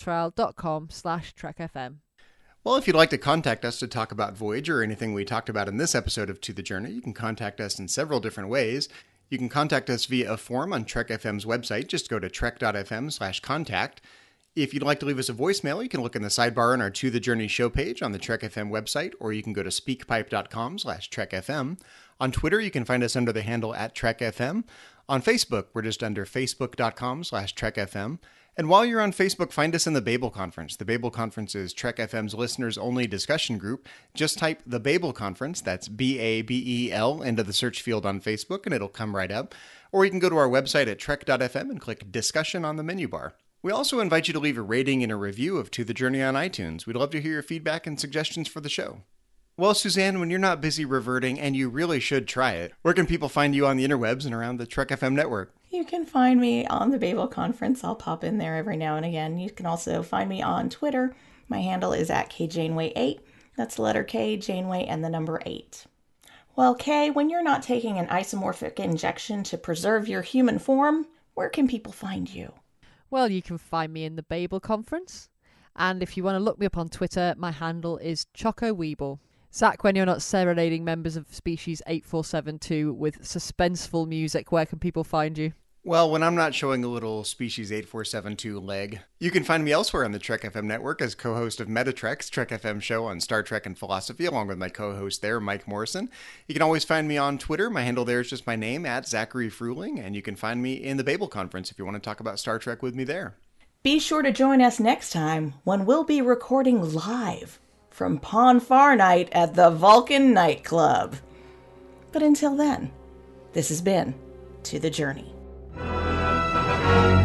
audibletrial.com/trekfm. Well, if you'd like to contact us to talk about Voyager or anything we talked about in this episode of To The Journey, you can contact us in several different ways. You can contact us via a form on Trek FM's website. Just go to trek.fm/contact. If you'd like to leave us a voicemail, you can look in the sidebar on our To The Journey show page on the Trek FM website, or you can go to speakpipe.com/trekfm. On Twitter, you can find us under the handle @TrekFM. On Facebook, we're just under facebook.com/trekfm. And while you're on Facebook, find us in the Babel Conference. The Babel Conference is Trek FM's listeners-only discussion group. Just type the Babel Conference, that's BABEL, into the search field on Facebook, and it'll come right up. Or you can go to our website at trek.fm and click Discussion on the menu bar. We also invite you to leave a rating and a review of To The Journey on iTunes. We'd love to hear your feedback and suggestions for the show. Well, Suzanne, when you're not busy reverting, and you really should try it, where can people find you on the interwebs and around the Trek FM network? You can find me on the Babel Conference. I'll pop in there every now and again. You can also find me on Twitter. My handle is @KJaneway8. That's the letter K, Janeway, and the number 8. Well, Kay, when you're not taking an isomorphic injection to preserve your human form, where can people find you? Well, you can find me in the Babel Conference. And if you want to look me up on Twitter, my handle is Choco Weeble. Zach, when you're not serenading members of Species 8472 with suspenseful music, where can people find you? Well, when I'm not showing a little Species 8472 leg, you can find me elsewhere on the Trek FM network as co-host of Metatrek's Trek FM show on Star Trek and philosophy, along with my co-host there, Mike Morrison. You can always find me on Twitter. My handle there is just my name, @Zachary Fruling, and you can find me in the Babel Conference if you want to talk about Star Trek with me there. Be sure to join us next time when we'll be recording live from Pon Far Night at the Vulcan Nightclub. But until then, this has been To The Journey.